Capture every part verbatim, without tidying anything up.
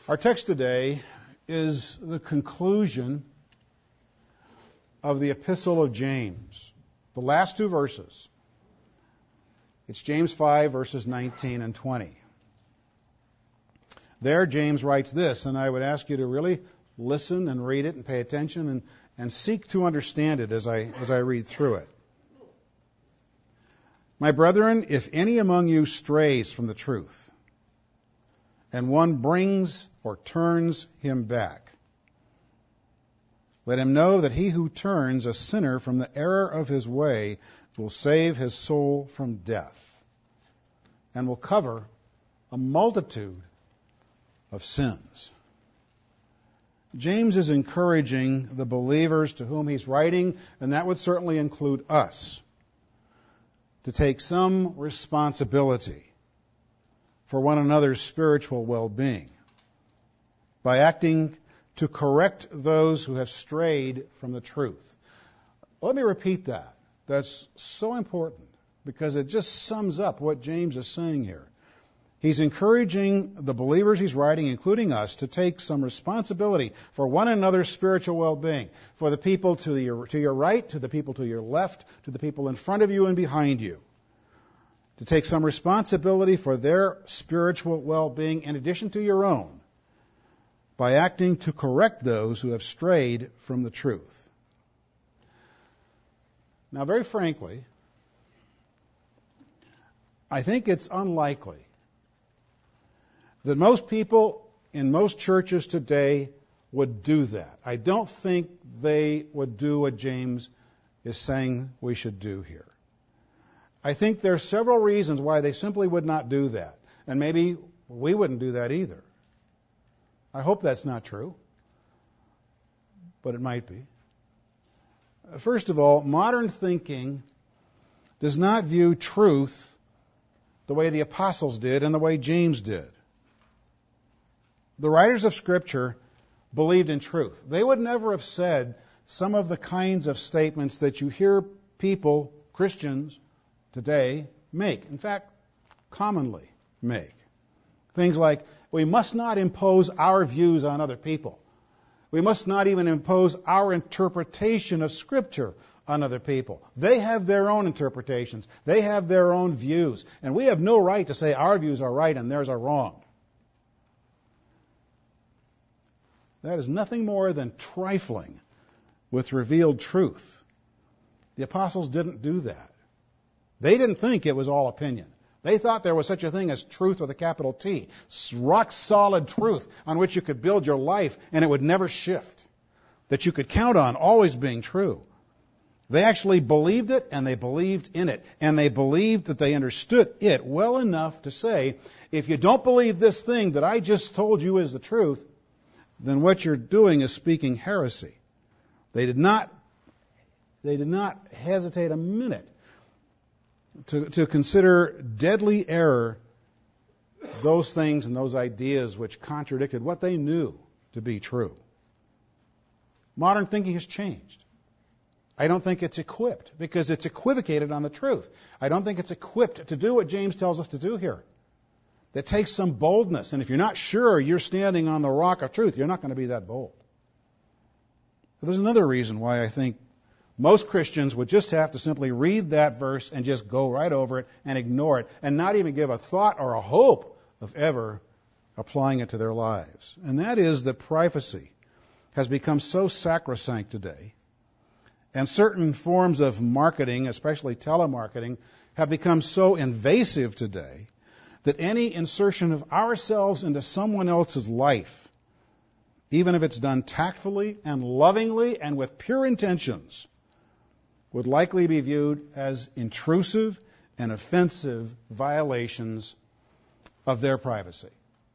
Our text today is the conclusion of the Epistle of James, the last two verses. It's James five, verses nineteen and twenty. There, James writes this, and I would ask you to really listen and read it and pay attention and, and seek to understand it as I, as I read through it. My brethren, if any among you strays from the truth, and one brings or turns him back, let him know that he who turns a sinner from the error of his way will save his soul from death, and will cover a multitude of sins. James is encouraging the believers to whom he's writing, and that would certainly include us, to take some responsibility for one another's spiritual well-being by acting to correct those who have strayed from the truth. Let me repeat that. That's so important because it just sums up what James is saying here. He's encouraging the believers he's writing, including us, to take some responsibility for one another's spiritual well-being, for the people to your, to your right, to the people to your left, to the people in front of you and behind you. To take some responsibility for their spiritual well-being in addition to your own by acting to correct those who have strayed from the truth. Now, very frankly, I think it's unlikely that most people in most churches today would do that. I don't think they would do what James is saying we should do here. I think there are several reasons why they simply would not do that. And maybe we wouldn't do that either. I hope that's not true, but it might be. First of all, modern thinking does not view truth the way the apostles did and the way James did. The writers of Scripture believed in truth. They would never have said some of the kinds of statements that you hear people, Christians, today make. In fact, commonly make. Things like, we must not impose our views on other people. We must not even impose our interpretation of Scripture on other people. They have their own interpretations. They have their own views. And we have no right to say our views are right and theirs are wrong. That is nothing more than trifling with revealed truth. The apostles didn't do that. They didn't think it was all opinion. They thought there was such a thing as truth with a capital T, rock-solid truth on which you could build your life and it would never shift, that you could count on always being true. They actually believed it, and they believed in it, and they believed that they understood it well enough to say, if you don't believe this thing that I just told you is the truth, then what you're doing is speaking heresy. They did not, they did not hesitate a minute To, to consider deadly error those things and those ideas which contradicted what they knew to be true. Modern thinking has changed. I don't think it's equipped because it's equivocated on the truth. I don't think it's equipped to do what James tells us to do here. That takes some boldness, and if you're not sure you're standing on the rock of truth, you're not going to be that bold. But there's another reason why I think most Christians would just have to simply read that verse and just go right over it and ignore it and not even give a thought or a hope of ever applying it to their lives. And that is that privacy has become so sacrosanct today, and certain forms of marketing, especially telemarketing, have become so invasive today that any insertion of ourselves into someone else's life, even if it's done tactfully and lovingly and with pure intentions, would likely be viewed as intrusive and offensive violations of their privacy.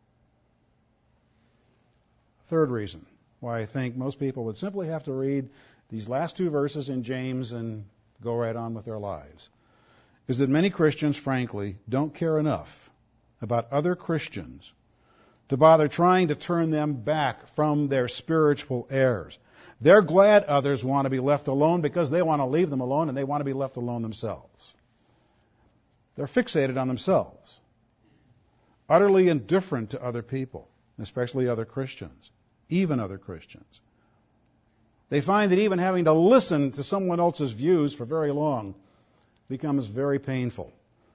Third reason why I think most people would simply have to read these last two verses in James and go right on with their lives is that many Christians, frankly, don't care enough about other Christians to bother trying to turn them back from their spiritual errors. They're glad others want to be left alone because they want to leave them alone and they want to be left alone themselves. They're fixated on themselves, utterly indifferent to other people. especially other Christians, even other Christians. They find that even having to listen to someone else's views for very long becomes very painful.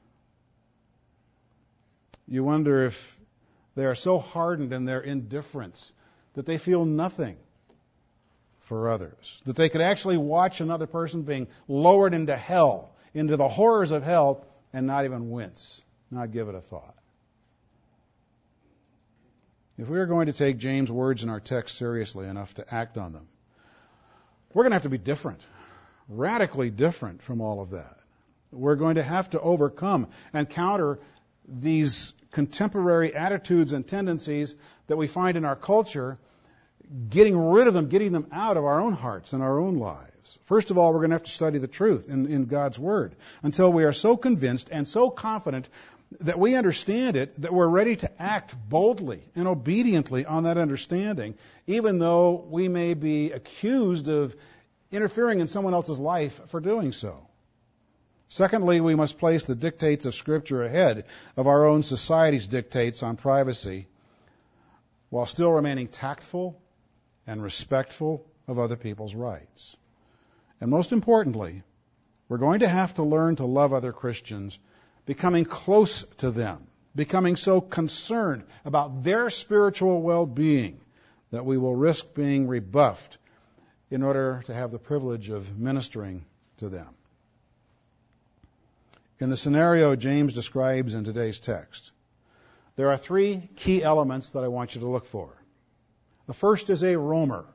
You wonder if they are so hardened in their indifference that they feel nothing for others, that they could actually watch another person being lowered into hell, into the horrors of hell, and not even wince, not give it a thought. If we are going to take James' words in our text seriously enough to act on them, we're going to have to be different, radically different from all of that. We're going to have to overcome and counter these contemporary attitudes and tendencies that we find in our culture, getting rid of them, getting them out of our own hearts and our own lives. First of all, we're going to have to study the truth in, in God's Word until we are so convinced and so confident that we understand it, that we're ready to act boldly and obediently on that understanding, even though we may be accused of interfering in someone else's life for doing so. Secondly, we must place the dictates of Scripture ahead of our own society's dictates on privacy, while still remaining tactful and respectful of other people's rights. And most importantly, we're going to have to learn to love other Christians, becoming close to them, becoming so concerned about their spiritual well-being that we will risk being rebuffed in order to have the privilege of ministering to them. In the scenario James describes in today's text, there are three key elements that I want you to look for. The first is a roamer.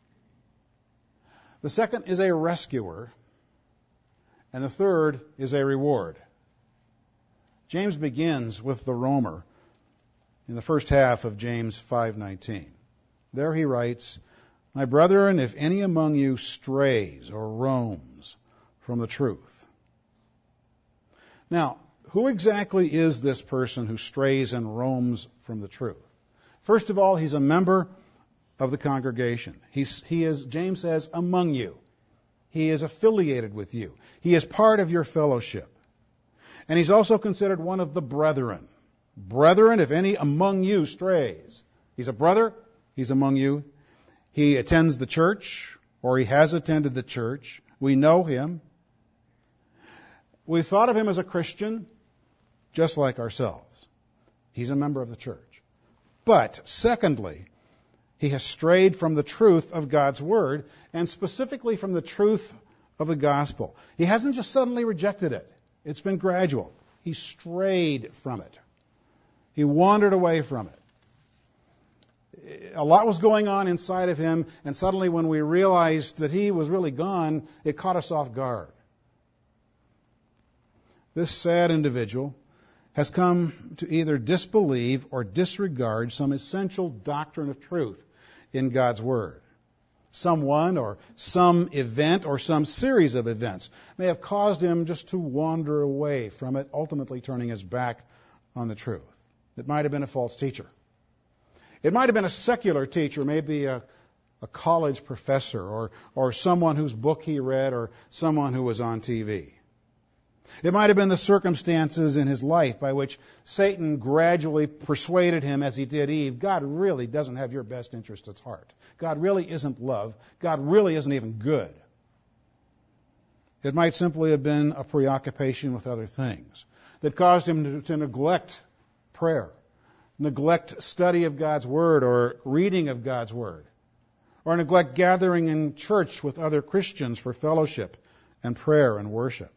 The second is a rescuer. And the third is a reward. James begins with the roamer in the first half of James five nineteen. There he writes, "My brethren, if any among you strays or roams from the truth." Now, who exactly is this person who strays and roams from the truth? First of all, he's a member of the congregation. He's, he is, James says, among you. He is affiliated with you. He is part of your fellowship. And he's also considered one of the brethren. Brethren, if any among you strays. He's a brother. He's among you. He attends the church, or he has attended the church. We know him. We've thought of him as a Christian, just like ourselves. He's a member of the church. But, secondly, he has strayed from the truth of God's Word, and specifically from the truth of the gospel. He hasn't just suddenly rejected it. It's been gradual. He strayed from it. He wandered away from it. A lot was going on inside of him, and suddenly when we realized that he was really gone, it caught us off guard. This sad individual has come to either disbelieve or disregard some essential doctrine of truth in God's Word. Someone or some event or some series of events may have caused him just to wander away from it, ultimately turning his back on the truth. It might have been a false teacher. It might have been a secular teacher, maybe a, a college professor or, or someone whose book he read or someone who was on T V. It might have been the circumstances in his life by which Satan gradually persuaded him, as he did Eve, God really doesn't have your best interest at heart. God really isn't love. God really isn't even good. It might simply have been a preoccupation with other things that caused him to, to neglect prayer, neglect study of God's Word or reading of God's Word, or neglect gathering in church with other Christians for fellowship and prayer and worship.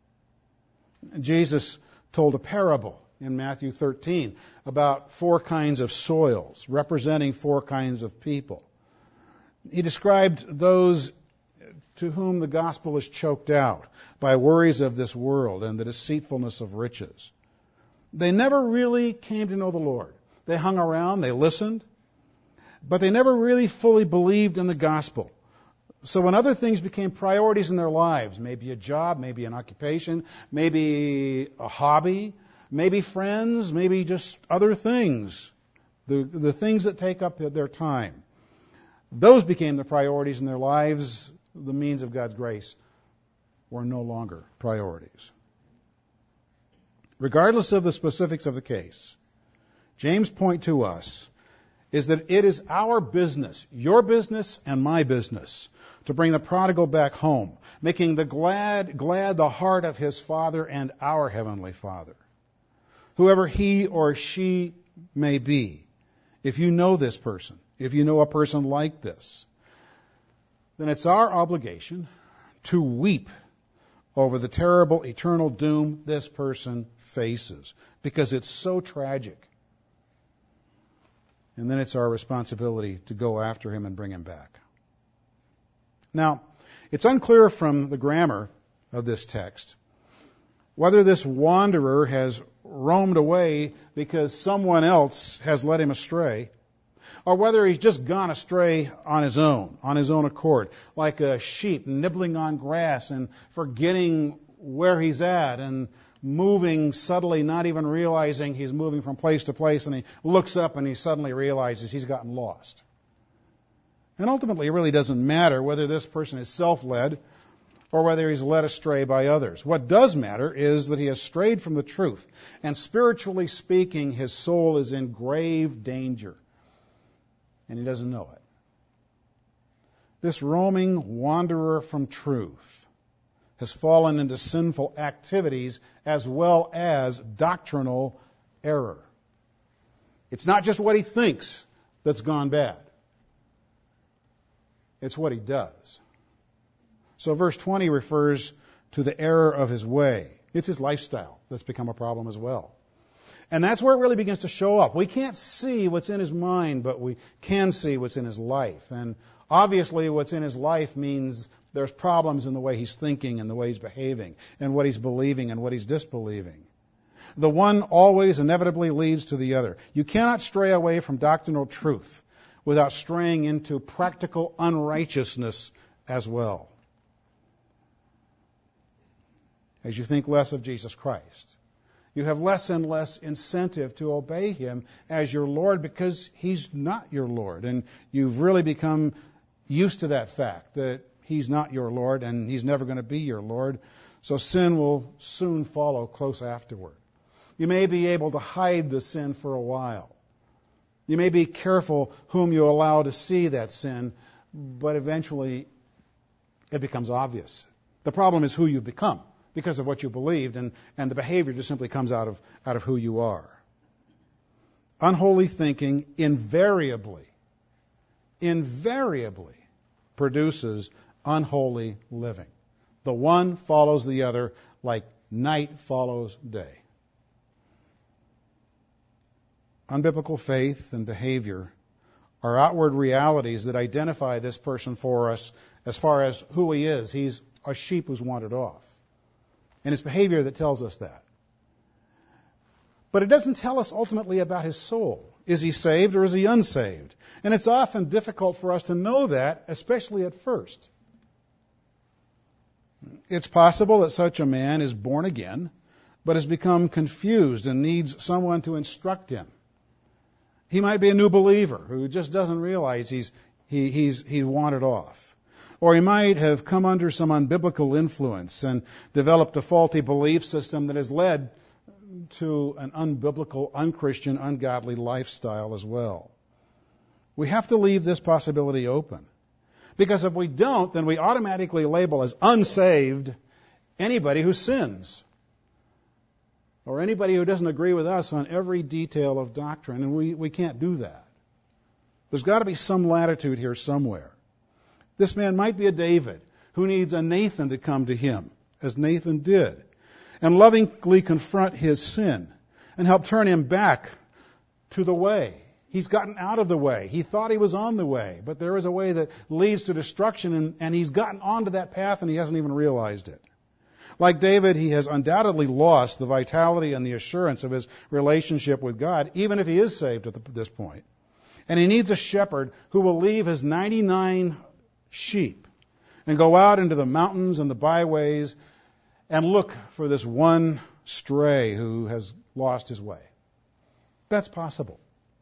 Jesus told a parable in Matthew thirteen about four kinds of soils, representing four kinds of people. He described those to whom the gospel is choked out by worries of this world and the deceitfulness of riches. They never really came to know the Lord. They hung around, they listened, but they never really fully believed in the gospel. So when other things became priorities in their lives, maybe a job, maybe an occupation, maybe a hobby, maybe friends, maybe just other things, the, the things that take up their time, those became the priorities in their lives. The means of God's grace were no longer priorities. Regardless of the specifics of the case, James' point to us is that it is our business, your business and my business, to bring the prodigal back home, making the glad, glad the heart of his Father and our Heavenly Father. Whoever he or she may be, if you know this person, if you know a person like this, then it's our obligation to weep over the terrible eternal doom this person faces, because it's so tragic. And then it's our responsibility to go after him and bring him back. Now, it's unclear from the grammar of this text whether this wanderer has roamed away because someone else has led him astray, or whether he's just gone astray on his own, on his own accord, like a sheep nibbling on grass and forgetting where he's at and moving subtly, not even realizing he's moving from place to place, and he looks up and he suddenly realizes he's gotten lost. And ultimately, it really doesn't matter whether this person is self-led or whether he's led astray by others. What does matter is that he has strayed from the truth, and spiritually speaking, his soul is in grave danger, and he doesn't know it. This roaming wanderer from truth has fallen into sinful activities as well as doctrinal error. It's not just what he thinks that's gone bad. It's what he does. So verse twenty refers to the error of his way. It's his lifestyle that's become a problem as well. And that's where it really begins to show up. We can't see what's in his mind, but we can see what's in his life. And obviously what's in his life means there's problems in the way he's thinking and the way he's behaving and what he's believing and what he's disbelieving. The one always inevitably leads to the other. You cannot stray away from doctrinal truth without straying into practical unrighteousness as well. As you think less of Jesus Christ, you have less and less incentive to obey him as your Lord, because he's not your Lord. And you've really become used to that fact, that he's not your Lord and he's never going to be your Lord. So sin will soon follow close afterward. You may be able to hide the sin for a while. You may be careful whom you allow to see that sin, but eventually it becomes obvious. The problem is who you've become because of what you believed, and, and the behavior just simply comes out of, out of who you are. Unholy thinking invariably, invariably produces unholy living. The one follows the other like night follows day. Unbiblical faith and behavior are outward realities that identify this person for us as far as who he is. He's a sheep who's wandered off. And it's behavior that tells us that. But it doesn't tell us ultimately about his soul. Is he saved or is he unsaved? And it's often difficult for us to know that, especially at first. It's possible that such a man is born again, but has become confused and needs someone to instruct him. He might be a new believer who just doesn't realize he's he, he's he's wandered off. Or he might have come under some unbiblical influence and developed a faulty belief system that has led to an unbiblical, unchristian, ungodly lifestyle as well. We have to leave this possibility open. Because if we don't, then we automatically label as unsaved anybody who sins, or anybody who doesn't agree with us on every detail of doctrine, and we, we can't do that. There's got to be some latitude here somewhere. This man might be a David who needs a Nathan to come to him, as Nathan did, and lovingly confront his sin and help turn him back to the way. He's gotten out of the way. He thought he was on the way, but there is a way that leads to destruction, and, and he's gotten onto that path and he hasn't even realized it. Like David, he has undoubtedly lost the vitality and the assurance of his relationship with God, even if he is saved at the, this point. And he needs a shepherd who will leave his ninety-nine sheep and go out into the mountains and the byways and look for this one stray who has lost his way. That's possible.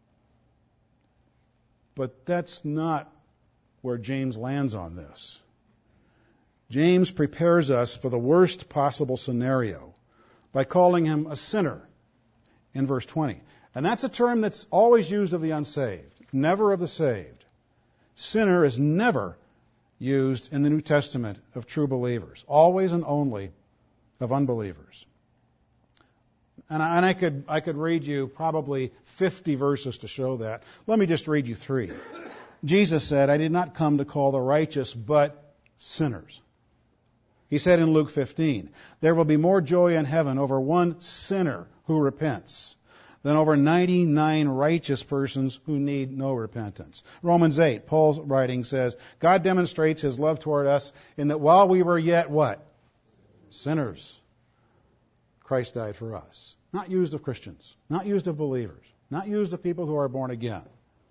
But that's not where James lands on this. James prepares us for the worst possible scenario by calling him a sinner in verse twenty. And that's a term that's always used of the unsaved. never of the saved. Sinner is never used in the New Testament of true believers, always and only of unbelievers. And I, and I could I could read you probably fifty verses to show that. Let me just read you three. Jesus said, I did not come to call the righteous, but sinners. He said in Luke fifteen, there will be more joy in heaven over one sinner who repents than over ninety-nine righteous persons who need no repentance. Romans eight, Paul's writing says, God demonstrates his love toward us in that while we were yet what? Sinners, Christ died for us. Not used of Christians, not used of believers, not used of people who are born again.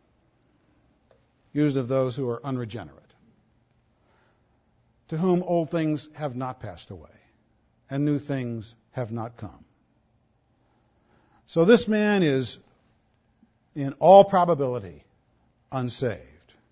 Used of those who are unregenerate, to whom old things have not passed away, and new things have not come. So this man is, in all probability, unsaved,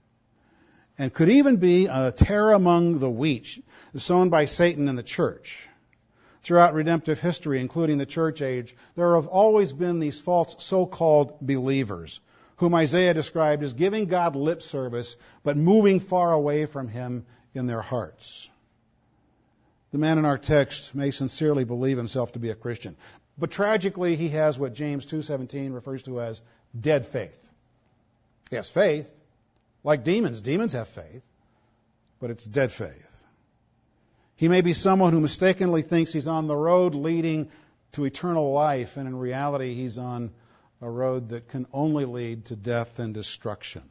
and could even be a tare among the wheat sown by Satan in the church. Throughout redemptive history, including the church age, there have always been these false so-called believers, whom Isaiah described as giving God lip service, but moving far away from him in their hearts. The man in our text may sincerely believe himself to be a Christian, but tragically he has what James two seventeen refers to as dead faith. He has faith, like demons. Demons have faith, but it's dead faith. He may be someone who mistakenly thinks he's on the road leading to eternal life, and in reality he's on a road that can only lead to death and destruction.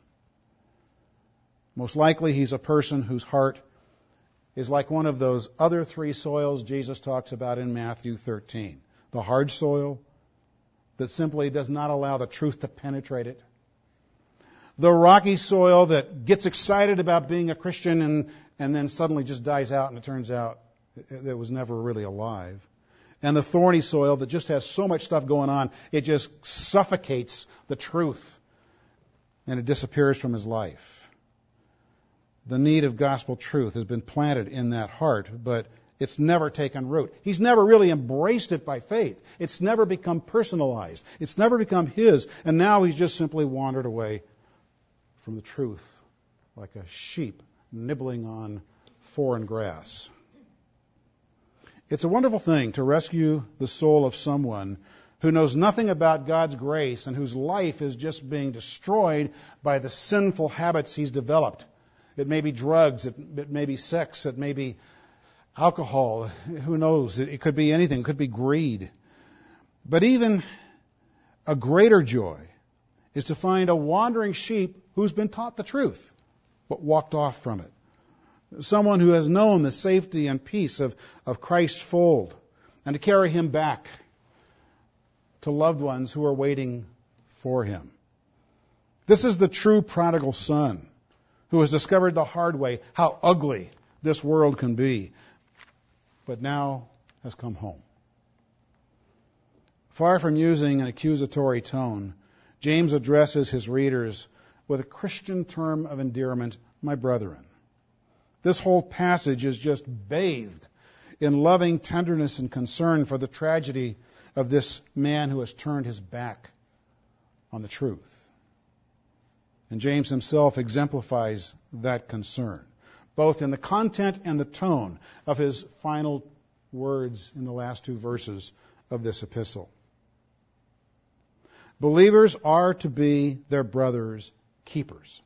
Most likely he's a person whose heart is like one of those other three soils Jesus talks about in Matthew thirteen. The hard soil that simply does not allow the truth to penetrate it. The rocky soil that gets excited about being a Christian and, and then suddenly just dies out and it turns out it, it was never really alive. And the thorny soil that just has so much stuff going on, it just suffocates the truth and it disappears from his life. The need of gospel truth has been planted in that heart, but it's never taken root. He's never really embraced it by faith. It's never become personalized. It's never become his, and now he's just simply wandered away from the truth like a sheep nibbling on foreign grass. It's a wonderful thing to rescue the soul of someone who knows nothing about God's grace and whose life is just being destroyed by the sinful habits he's developed. It may be drugs, it, it may be sex, it may be alcohol, who knows? It, it could be anything, it could be greed. But even a greater joy is to find a wandering sheep who's been taught the truth, but walked off from it. Someone who has known the safety and peace of, of Christ's fold, and to carry him back to loved ones who are waiting for him. This is the true prodigal son who has discovered the hard way how ugly this world can be, but now has come home. Far from using an accusatory tone, James addresses his readers with a Christian term of endearment, my brethren. This whole passage is just bathed in loving tenderness and concern for the tragedy of this man who has turned his back on the truth. And James himself exemplifies that concern, both in the content and the tone of his final words in the last two verses of this epistle. Believers are to be their brother's keepers.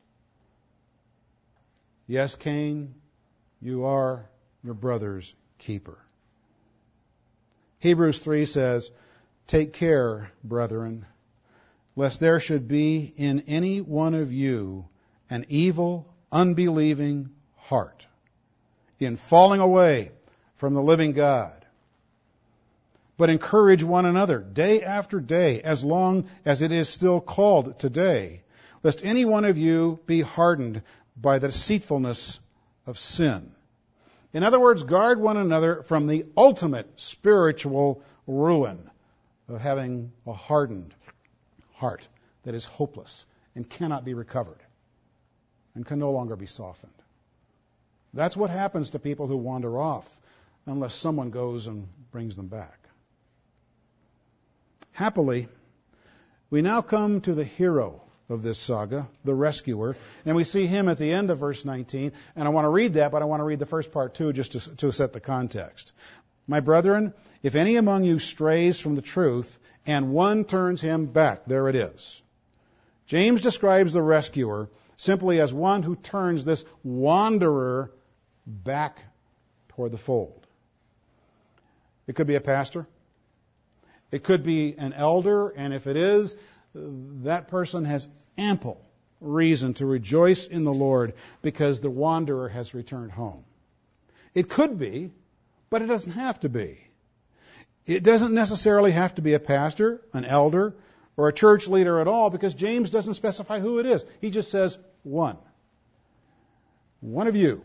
Yes, Cain, you are your brother's keeper. Hebrews three says, take care, brethren, lest there should be in any one of you an evil, unbelieving heart in falling away from the living God. But encourage one another day after day, as long as it is still called today, lest any one of you be hardened by the deceitfulness of sin. In other words, guard one another from the ultimate spiritual ruin of having a hardened heart that is hopeless and cannot be recovered and can no longer be softened. That's what happens to people who wander off unless someone goes and brings them back. Happily, we now come to the hero of this saga, the rescuer. And we see him at the end of verse nineteen. And I want to read that, but I want to read the first part too, just to, to set the context. My brethren, if any among you strays from the truth, and one turns him back, there it is. James describes the rescuer simply as one who turns this wanderer back toward the fold. It could be a pastor. It could be an elder, and if it is, that person has ample reason to rejoice in the Lord because the wanderer has returned home. It could be, but it doesn't have to be. It doesn't necessarily have to be a pastor, an elder, or a church leader at all, because James doesn't specify who it is. He just says one. One of you.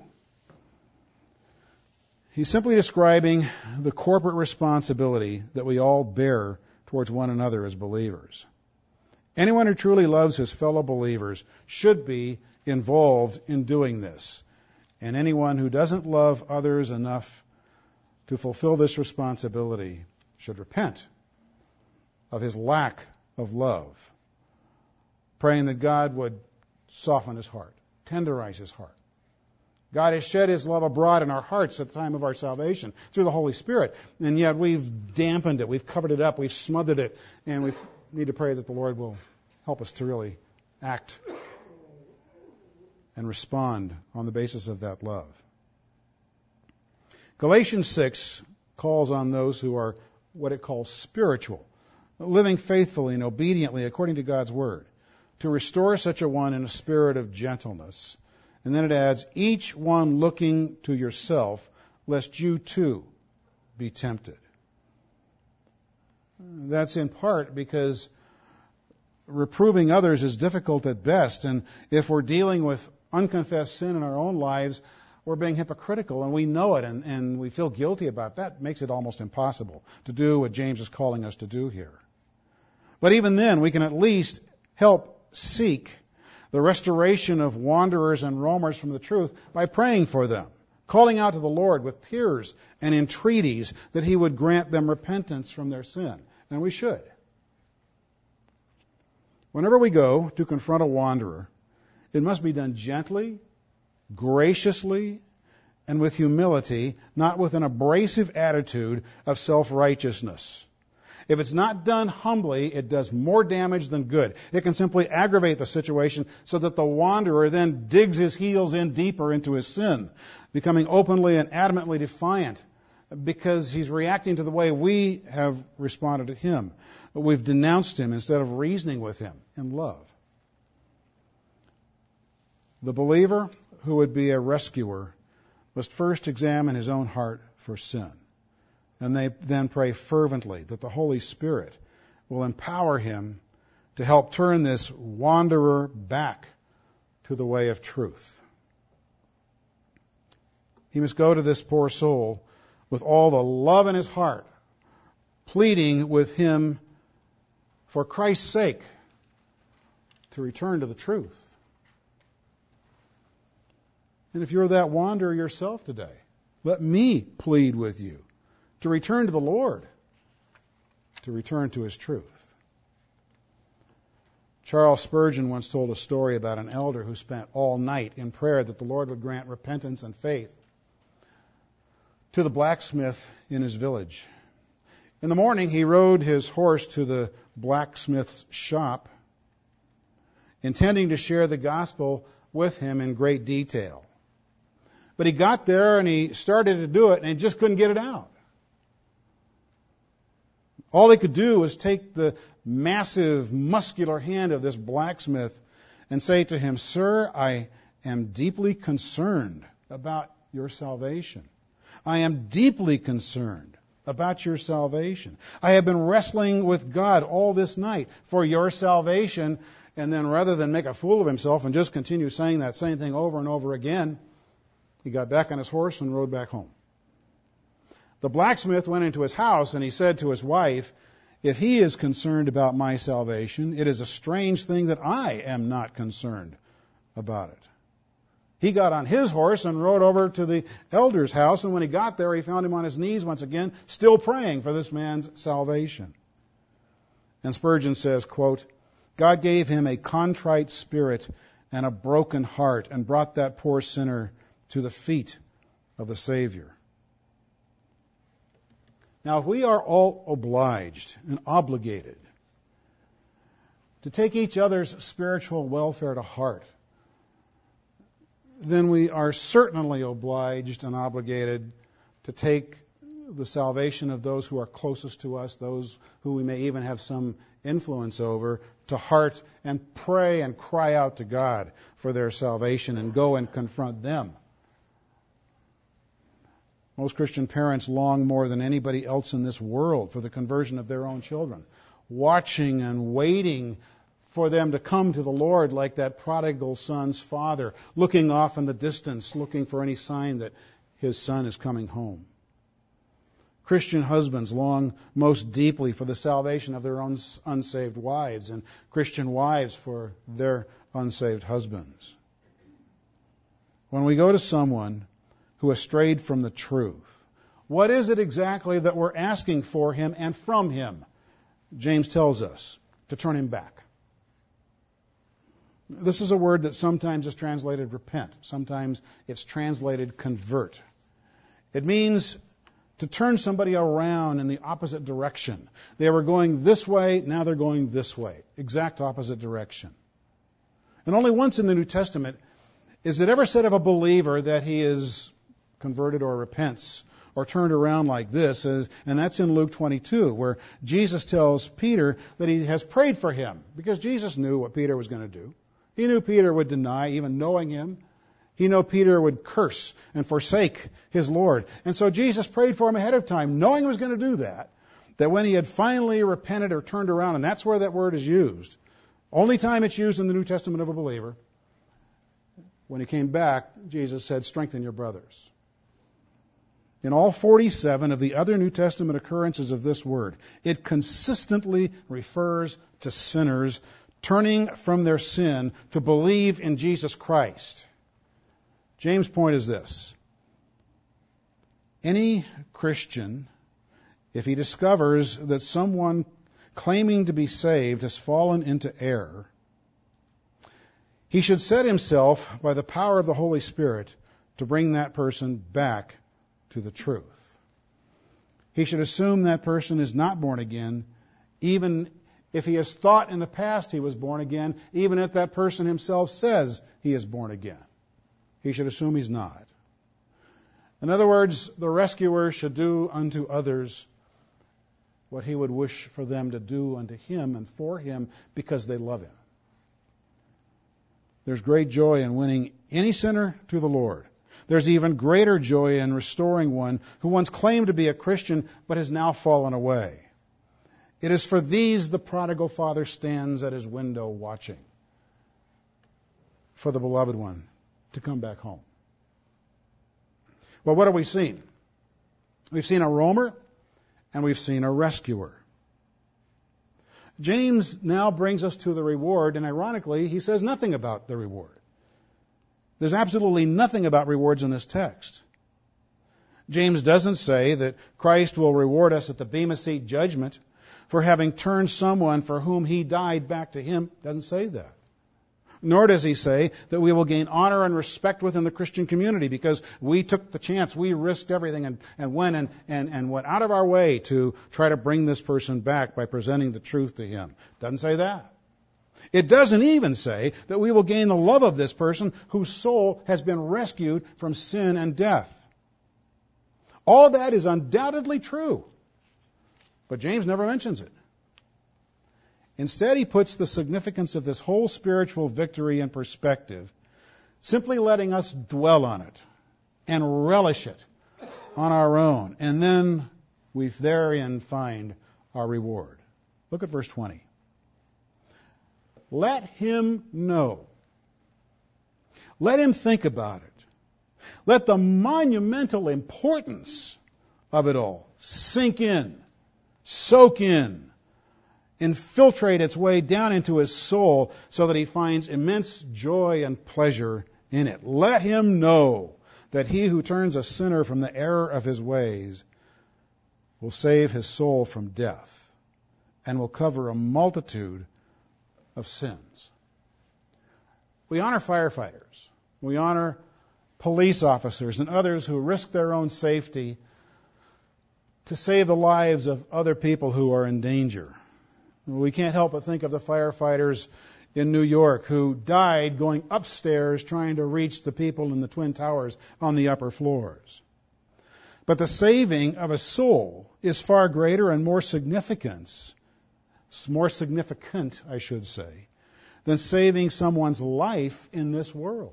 He's simply describing the corporate responsibility that we all bear towards one another as believers. Anyone who truly loves his fellow believers should be involved in doing this. And anyone who doesn't love others enough to fulfill this responsibility should repent of his lack of love, praying that God would soften his heart, tenderize his heart. God has shed his love abroad in our hearts at the time of our salvation through the Holy Spirit, and yet we've dampened it, we've covered it up, we've smothered it, and we need to pray that the Lord will help us to really act and respond on the basis of that love. Galatians six calls on those who are what it calls spiritual, living faithfully and obediently according to God's word, to restore such a one in a spirit of gentleness. And then it adds, each one looking to yourself, lest you too be tempted. That's in part because reproving others is difficult at best, and if we're dealing with unconfessed sin in our own lives, we're being hypocritical, and we know it, and, and we feel guilty about that. It makes it almost impossible to do what James is calling us to do here. But even then, we can at least help seek the restoration of wanderers and roamers from the truth by praying for them, calling out to the Lord with tears and entreaties that he would grant them repentance from their sin. And we should. Whenever we go to confront a wanderer, it must be done gently, graciously, and with humility, not with an abrasive attitude of self-righteousness. If it's not done humbly, it does more damage than good. It can simply aggravate the situation so that the wanderer then digs his heels in deeper into his sin, becoming openly and adamantly defiant because he's reacting to the way we have responded to him. We've denounced him instead of reasoning with him in love. The believer who would be a rescuer must first examine his own heart for sin. And they then pray fervently that the Holy Spirit will empower him to help turn this wanderer back to the way of truth. He must go to this poor soul with all the love in his heart, pleading with him for Christ's sake to return to the truth. And if you're that wanderer yourself today, let me plead with you to return to the Lord, to return to his truth. Charles Spurgeon once told a story about an elder who spent all night in prayer that the Lord would grant repentance and faith to the blacksmith in his village. In the morning, he rode his horse to the blacksmith's shop, intending to share the gospel with him in great detail. But he got there and he started to do it and he just couldn't get it out. All he could do was take the massive, muscular hand of this blacksmith and say to him, "Sir, I am deeply concerned about your salvation. I am deeply concerned about your salvation. I have been wrestling with God all this night for your salvation." And then rather than make a fool of himself and just continue saying that same thing over and over again, he got back on his horse and rode back home. The blacksmith went into his house and he said to his wife, "If he is concerned about my salvation, it is a strange thing that I am not concerned about it." He got on his horse and rode over to the elder's house, and when he got there, he found him on his knees once again, still praying for this man's salvation. And Spurgeon says, quote, God gave him a contrite spirit and a broken heart and brought that poor sinner to the feet of the Savior. Now, if we are all obliged and obligated to take each other's spiritual welfare to heart, then we are certainly obliged and obligated to take the salvation of those who are closest to us, those who we may even have some influence over, to heart and pray and cry out to God for their salvation and go and confront them. Most Christian parents long more than anybody else in this world for the conversion of their own children, watching and waiting for them to come to the Lord like that prodigal son's father, looking off in the distance, looking for any sign that his son is coming home. Christian husbands long most deeply for the salvation of their own unsaved wives, and Christian wives for their unsaved husbands. When we go to someone who has strayed from the truth, what is it exactly that we're asking for him and from him? James tells us to turn him back. This is a word that sometimes is translated repent. Sometimes it's translated convert. It means to turn somebody around in the opposite direction. They were going this way, now they're going this way. Exact opposite direction. And only once in the New Testament is it ever said of a believer that he is converted or repents or turned around like this, and that's in Luke twenty-two, where Jesus tells Peter that he has prayed for him, because Jesus knew what Peter was going to do. He knew Peter would deny, even knowing him. He knew Peter would curse and forsake his Lord. And so Jesus prayed for him ahead of time, knowing he was going to do that, that when he had finally repented or turned around, and that's where that word is used, only time it's used in the New Testament of a believer, when he came back, Jesus said, strengthen your brothers. In all forty-seven of the other New Testament occurrences of this word, it consistently refers to sinners turning from their sin to believe in Jesus Christ. James' point is this: any Christian, if he discovers that someone claiming to be saved has fallen into error, he should set himself by the power of the Holy Spirit to bring that person back to the truth. He should assume that person is not born again, even if he has thought in the past he was born again, even if that person himself says he is born again. He should assume he's not. In other words, the rescuer should do unto others what he would wish for them to do unto him and for him, because they love him. There's great joy in winning any sinner to the Lord. There's even greater joy in restoring one who once claimed to be a Christian but has now fallen away. It is for these the prodigal father stands at his window watching for the beloved one to come back home. Well, what have we seen? We've seen a roamer and we've seen a rescuer. James now brings us to the reward, and ironically, he says nothing about the reward. There's absolutely nothing about rewards in this text. James doesn't say that Christ will reward us at the Bema Seat judgment for having turned someone for whom he died back to him. Doesn't say that. Nor does he say that we will gain honor and respect within the Christian community because we took the chance, we risked everything and, and went and, and, and went out of our way to try to bring this person back by presenting the truth to him. Doesn't say that. It doesn't even say that we will gain the love of this person whose soul has been rescued from sin and death. All that is undoubtedly true, but James never mentions it. Instead, he puts the significance of this whole spiritual victory in perspective, simply letting us dwell on it and relish it on our own, and then we therein find our reward. Look at verse twenty. Let him know. Let him think about it. Let the monumental importance of it all sink in, soak in, infiltrate its way down into his soul so that he finds immense joy and pleasure in it. Let him know that he who turns a sinner from the error of his ways will save his soul from death and will cover a multitude of sins. We honor firefighters. We honor police officers and others who risk their own safety to save the lives of other people who are in danger. We can't help but think of the firefighters in New York who died going upstairs trying to reach the people in the Twin Towers on the upper floors. But the saving of a soul is far greater and more significant, more significant, I should say, than saving someone's life in this world.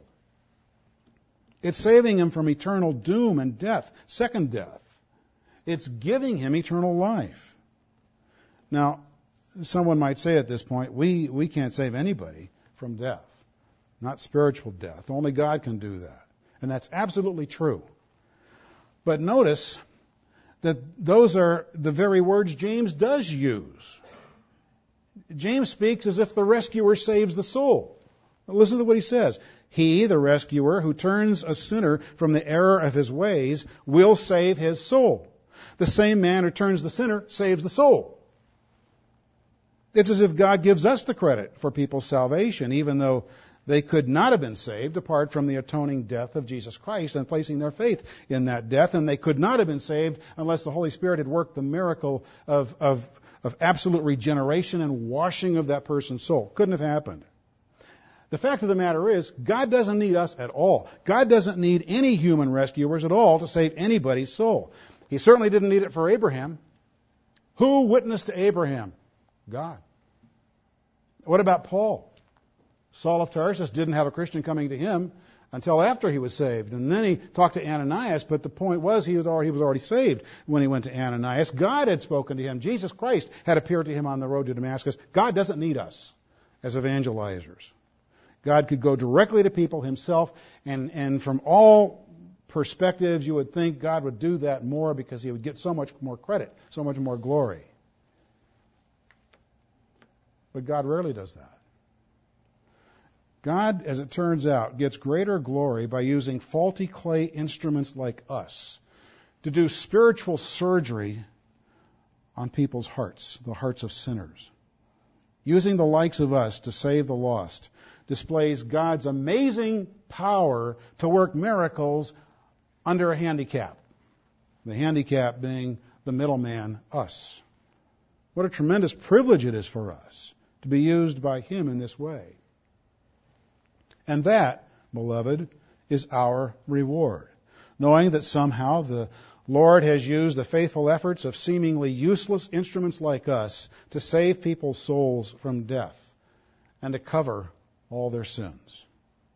It's saving him from eternal doom and death, second death. It's giving him eternal life. Now, someone might say at this point, we, we can't save anybody from death, not spiritual death. Only God can do that. And that's absolutely true. But notice that those are the very words James does use. James speaks as if the rescuer saves the soul. Listen to what he says. He, the rescuer, who turns a sinner from the error of his ways, will save his soul. The same man who turns the sinner saves the soul. It's as if God gives us the credit for people's salvation, even though they could not have been saved apart from the atoning death of Jesus Christ and placing their faith in that death. And they could not have been saved unless the Holy Spirit had worked the miracle of, of, of absolute regeneration and washing of that person's soul. Couldn't have happened. The fact of the matter is, God doesn't need us at all. God doesn't need any human rescuers at all to save anybody's soul. He certainly didn't need it for Abraham. Who witnessed to Abraham? God. What about Paul? Saul of Tarsus didn't have a Christian coming to him until after he was saved. And then he talked to Ananias, but the point was he was already, he was already saved when he went to Ananias. God had spoken to him. Jesus Christ had appeared to him on the road to Damascus. God doesn't need us as evangelizers. God could go directly to people himself, and, and from all perspectives, you would think God would do that more because he would get so much more credit, so much more glory. But God rarely does that. God, as it turns out, gets greater glory by using faulty clay instruments like us to do spiritual surgery on people's hearts, the hearts of sinners. Using the likes of us to save the lost displays God's amazing power to work miracles under a handicap. The handicap being the middleman, us. What a tremendous privilege it is for us to be used by Him in this way. And that, beloved, is our reward. Knowing that somehow the Lord has used the faithful efforts of seemingly useless instruments like us to save people's souls from death and to cover all their sins.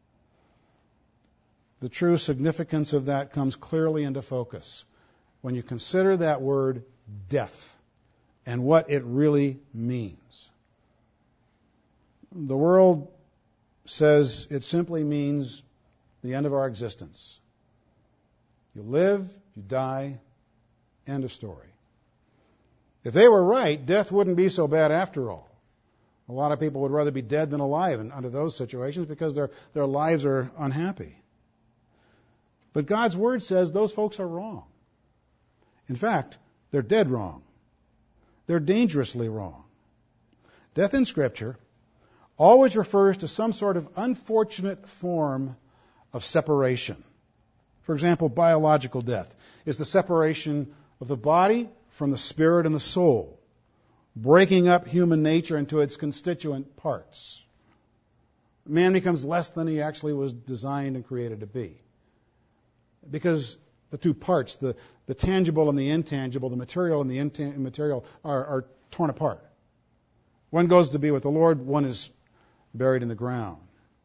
The true significance of that comes clearly into focus when you consider that word death and what it really means. The world says it simply means the end of our existence. You live, you die, end of story. If they were right, death wouldn't be so bad after all. A lot of people would rather be dead than alive in, under those situations because their, their lives are unhappy. But God's Word says those folks are wrong. In fact, they're dead wrong. They're dangerously wrong. Death in Scripture always refers to some sort of unfortunate form of separation. For example, biological death is the separation of the body from the spirit and the soul, breaking up human nature into its constituent parts. Man becomes less than he actually was designed and created to be. Because the two parts, the, the tangible and the intangible, the material and the immaterial, are, are torn apart. One goes to be with the Lord, one is buried in the ground.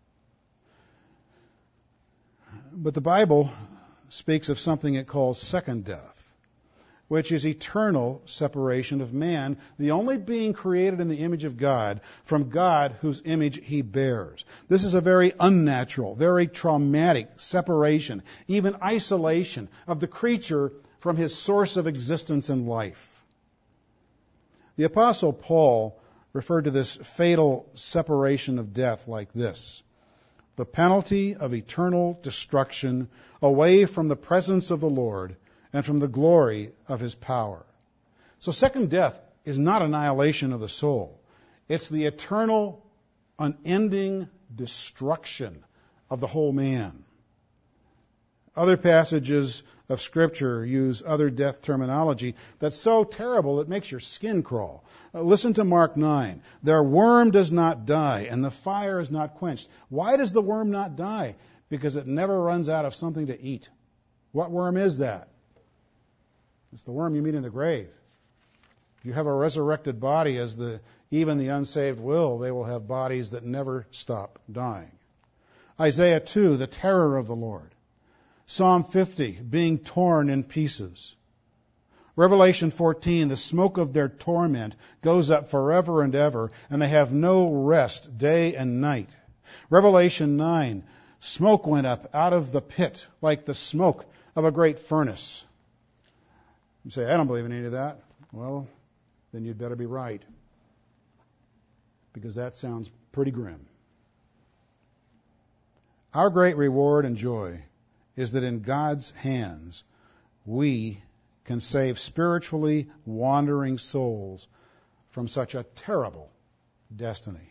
But the Bible speaks of something it calls second death, which is eternal separation of man, the only being created in the image of God, from God whose image he bears. This is a very unnatural, very traumatic separation, even isolation of the creature from his source of existence and life. The Apostle Paul referred to this fatal separation of death like this: the penalty of eternal destruction away from the presence of the Lord and from the glory of His power. So second death is not annihilation of the soul. It's the eternal unending destruction of the whole man. Other passages of Scripture use other death terminology that's so terrible it makes your skin crawl. Uh, listen to Mark nine. Their worm does not die, and the fire is not quenched. Why does the worm not die? Because it never runs out of something to eat. What worm is that? It's the worm you meet in the grave. If you have a resurrected body, as the even the unsaved will, they will have bodies that never stop dying. Isaiah two, the terror of the Lord. Psalm fifty, being torn in pieces. Revelation fourteen, the smoke of their torment goes up forever and ever, and they have no rest day and night. Revelation nine, smoke went up out of the pit like the smoke of a great furnace. You say, I don't believe in any of that. Well, then you'd better be right, because that sounds pretty grim. Our great reward and joy is that in God's hands we can save spiritually wandering souls from such a terrible destiny.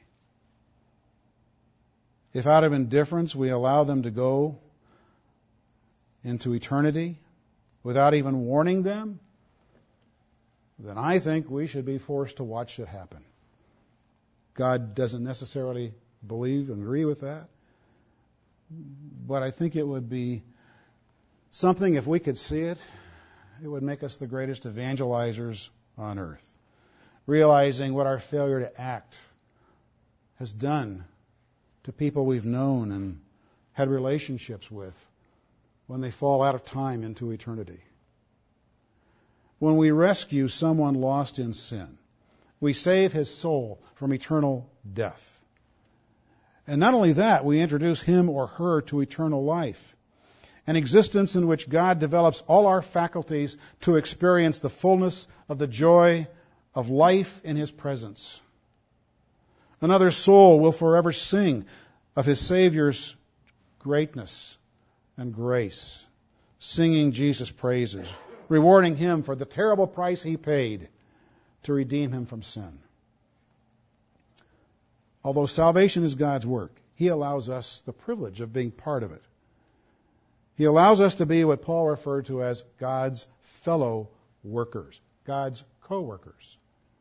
If out of indifference we allow them to go into eternity without even warning them, then I think we should be forced to watch it happen. God doesn't necessarily believe and agree with that, but I think it would be something, if we could see it, it would make us the greatest evangelizers on earth, realizing what our failure to act has done to people we've known and had relationships with when they fall out of time into eternity. When we rescue someone lost in sin, we save his soul from eternal death. And not only that, we introduce him or her to eternal life, an existence in which God develops all our faculties to experience the fullness of the joy of life in his presence. Another soul will forever sing of his Savior's greatness and grace, singing Jesus' praises, rewarding him for the terrible price he paid to redeem him from sin. Although salvation is God's work, he allows us the privilege of being part of it. He allows us to be what Paul referred to as God's fellow workers, God's co-workers.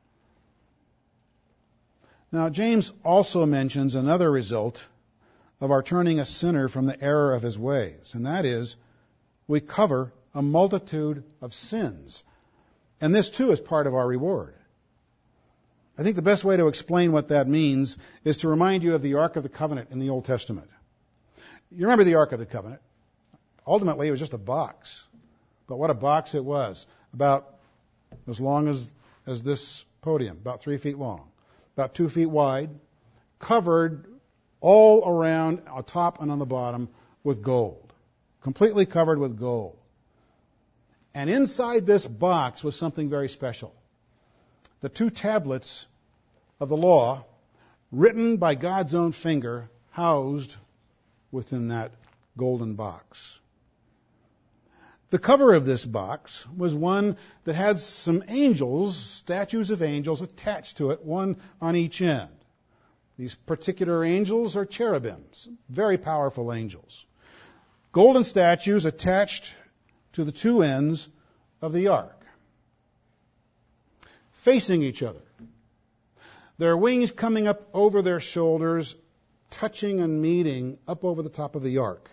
Now, James also mentions another result of our turning a sinner from the error of his ways, and that is we cover a multitude of sins. And this, too, is part of our reward. I think the best way to explain what that means is to remind you of the Ark of the Covenant in the Old Testament. You remember the Ark of the Covenant. Ultimately, it was just a box. But what a box it was. About as long as, as this podium, about three feet long, about two feet wide, covered all around, on top and on the bottom, with gold. Completely covered with gold. And inside this box was something very special. The two tablets of the law, written by God's own finger, housed within that golden box. The cover of this box was one that had some angels, statues of angels, attached to it, one on each end. These particular angels are cherubims, very powerful angels. Golden statues attached to the two ends of the ark, facing each other. Their wings coming up over their shoulders, touching and meeting up over the top of the ark,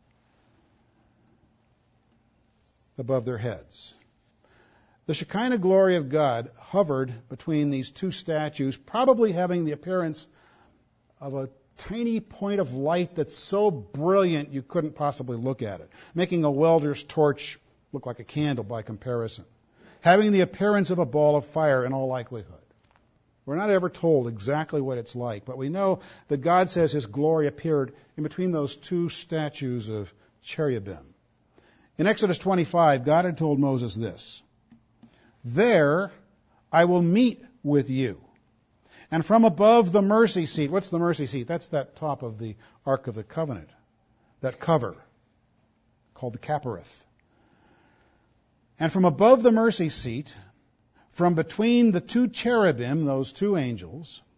above their heads. The Shekinah glory of God hovered between these two statues, probably having the appearance of a tiny point of light that's so brilliant you couldn't possibly look at it, making a welder's torch look like a candle by comparison, having the appearance of a ball of fire in all likelihood. We're not ever told exactly what it's like, but we know that God says his glory appeared in between those two statues of cherubim. In Exodus twenty-five, God had told Moses this: "There I will meet with you. And from above the mercy seat," what's the mercy seat? That's that top of the Ark of the Covenant, that cover, called the Kaporeth. "And from above the mercy seat, from between the two cherubim, those two angels,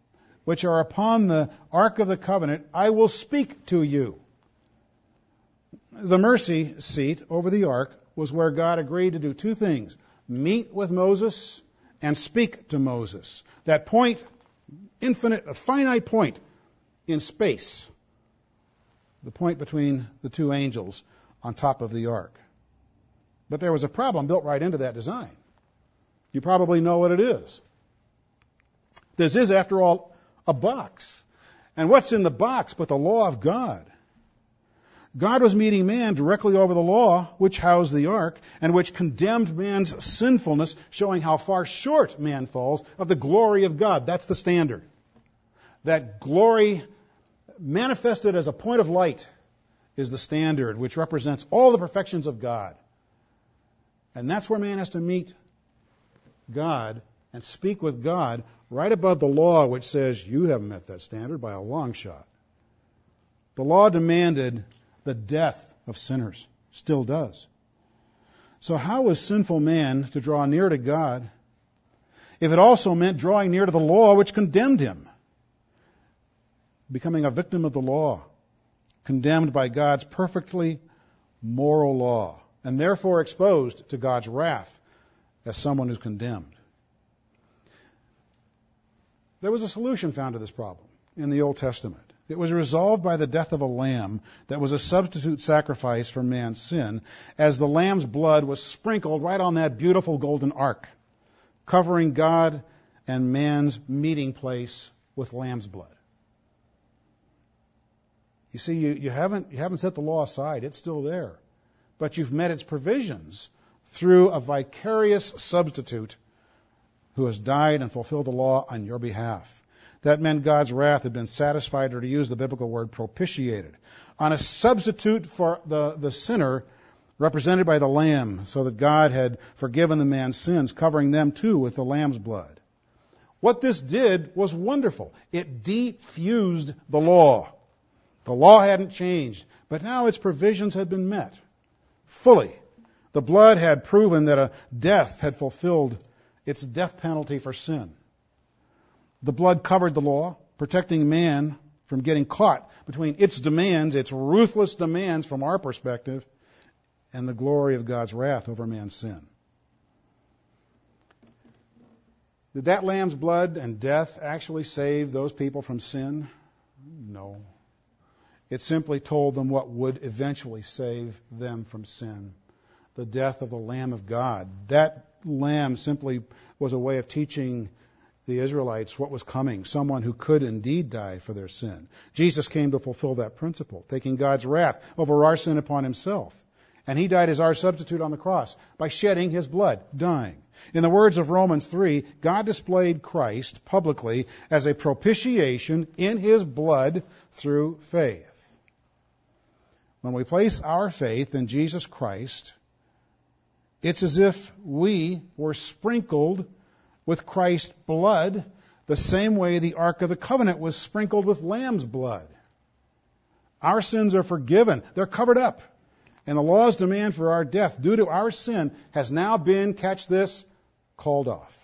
which are upon the ark of the covenant, I will speak to you. The mercy seat over the ark was where God agreed to do two things: meet with Moses and speak to Moses. That point, infinite, a finite point in space, the point between the two angels on top of the ark. But there was a problem built right into that design. You probably know what it is. This is, after all, a box. And what's in the box but the law of God? God was meeting man directly over the law which housed the ark and which condemned man's sinfulness, showing how far short man falls of the glory of God. That's the standard. That glory manifested as a point of light is the standard which represents all the perfections of God. And that's where man has to meet God and speak with God right above the law which says you haven't met that standard by a long shot. The law demanded the death of sinners, still does. So how was sinful man to draw near to God if it also meant drawing near to the law which condemned him? Becoming a victim of the law, condemned by God's perfectly moral law, and therefore exposed to God's wrath as someone who's condemned. There was a solution found to this problem in the Old Testament. It was resolved by the death of a lamb that was a substitute sacrifice for man's sin, as the lamb's blood was sprinkled right on that beautiful golden ark, covering God and man's meeting place with lamb's blood. You see, you, you haven't you haven't set the law aside. It's still there. But you've met its provisions through a vicarious substitute who has died and fulfilled the law on your behalf. That meant God's wrath had been satisfied, or to use the biblical word, propitiated, on a substitute for the, the sinner represented by the lamb, so that God had forgiven the man's sins, covering them too with the lamb's blood. What this did was wonderful. It defused the law. The law hadn't changed, but now its provisions had been met fully. The blood had proven that a death had fulfilled its death penalty for sin. The blood covered the law, protecting man from getting caught between its demands, its ruthless demands from our perspective, and the glory of God's wrath over man's sin. Did that lamb's blood and death actually save those people from sin? No. It simply told them what would eventually save them from sin: the death of the Lamb of God. That lamb simply was a way of teaching the Israelites what was coming, someone who could indeed die for their sin. Jesus came to fulfill that principle, taking God's wrath over our sin upon himself. And he died as our substitute on the cross by shedding his blood, dying. In the words of Romans three, God displayed Christ publicly as a propitiation in his blood through faith. When we place our faith in Jesus Christ, it's as if we were sprinkled with Christ's blood, the same way the Ark of the Covenant was sprinkled with lamb's blood. Our sins are forgiven. They're covered up. And the law's demand for our death due to our sin has now been, catch this, called off.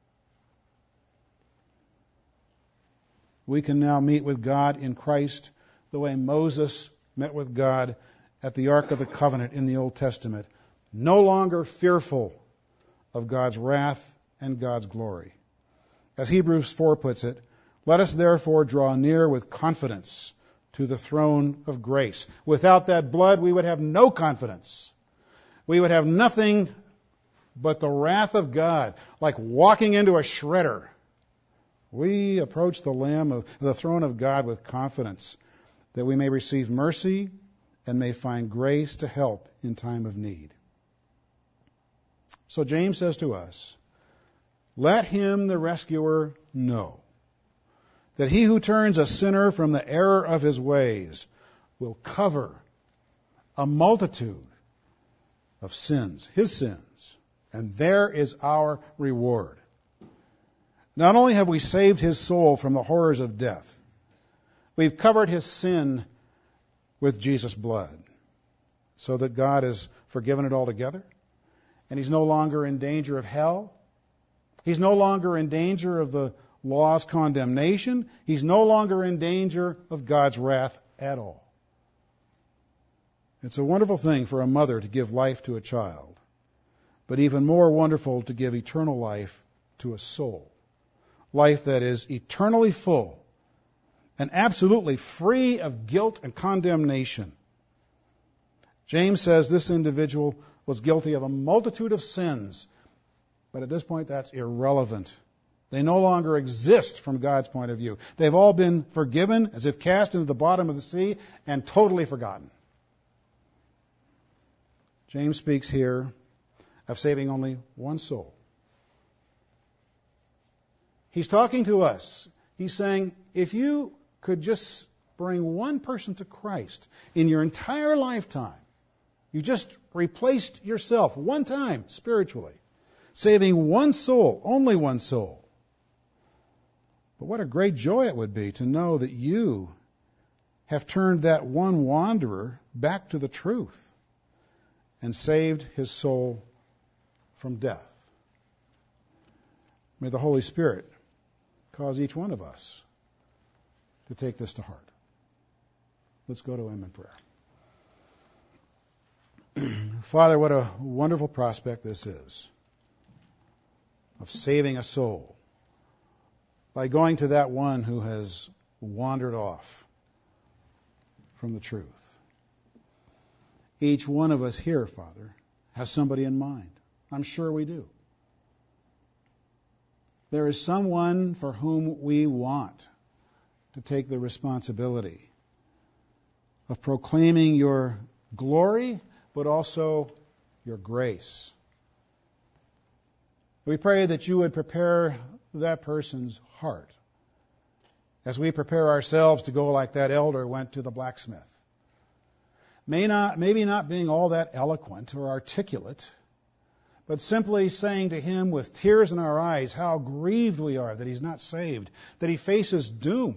We can now meet with God in Christ the way Moses met with God at the Ark of the Covenant in the Old Testament, no longer fearful of God's wrath and God's glory. As Hebrews four puts it, let us therefore draw near with confidence to the throne of grace. Without that blood, we would have no confidence. We would have nothing but the wrath of God, like walking into a shredder. We approach the Lamb of the throne of God with confidence, that we may receive mercy and may find grace to help in time of need. So James says to us, let him, the rescuer, know that he who turns a sinner from the error of his ways will cover a multitude of sins, his sins, and there is our reward. Not only have we saved his soul from the horrors of death, we've covered his sin with Jesus' blood, so that God has forgiven it altogether, and he's no longer in danger of hell. He's no longer in danger of the law's condemnation. He's no longer in danger of God's wrath at all. It's a wonderful thing for a mother to give life to a child, but even more wonderful to give eternal life to a soul. Life that is eternally full and absolutely free of guilt and condemnation. James says this individual was guilty of a multitude of sins, but at this point that's irrelevant. They no longer exist from God's point of view. They've all been forgiven as if cast into the bottom of the sea and totally forgotten. James speaks here of saving only one soul. He's talking to us. He's saying, if you could just bring one person to Christ in your entire lifetime, you just replaced yourself one time spiritually, saving one soul, only one soul. But what a great joy it would be to know that you have turned that one wanderer back to the truth and saved his soul from death. May the Holy Spirit cause each one of us to take this to heart. Let's go to him in prayer. Father, what a wonderful prospect this is of saving a soul by going to that one who has wandered off from the truth. Each one of us here, Father, has somebody in mind. I'm sure we do. There is someone for whom we want to take the responsibility of proclaiming your glory, but also your grace. We pray that you would prepare that person's heart as we prepare ourselves to go like that elder went to the blacksmith. May not, maybe not being all that eloquent or articulate, but simply saying to him with tears in our eyes how grieved we are that he's not saved, that he faces doom,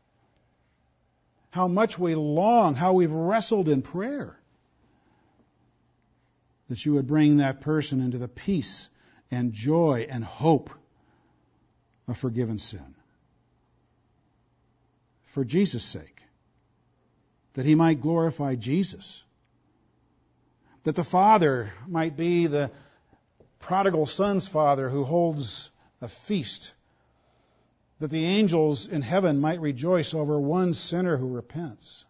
how much we long, how we've wrestled in prayer, that you would bring that person into the peace and joy and hope of forgiven sin. For Jesus' sake, that he might glorify Jesus, that the Father might be the prodigal son's father who holds a feast, that the angels in heaven might rejoice over one sinner who repents.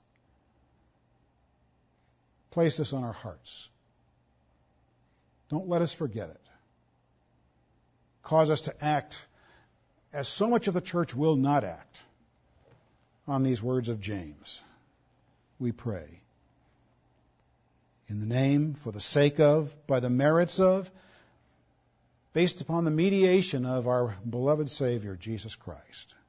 Place this on our hearts. Don't let us forget it. Cause us to act as so much of the church will not act on these words of James. We pray. In the name, for the sake of, by the merits of, based upon the mediation of our beloved Savior, Jesus Christ.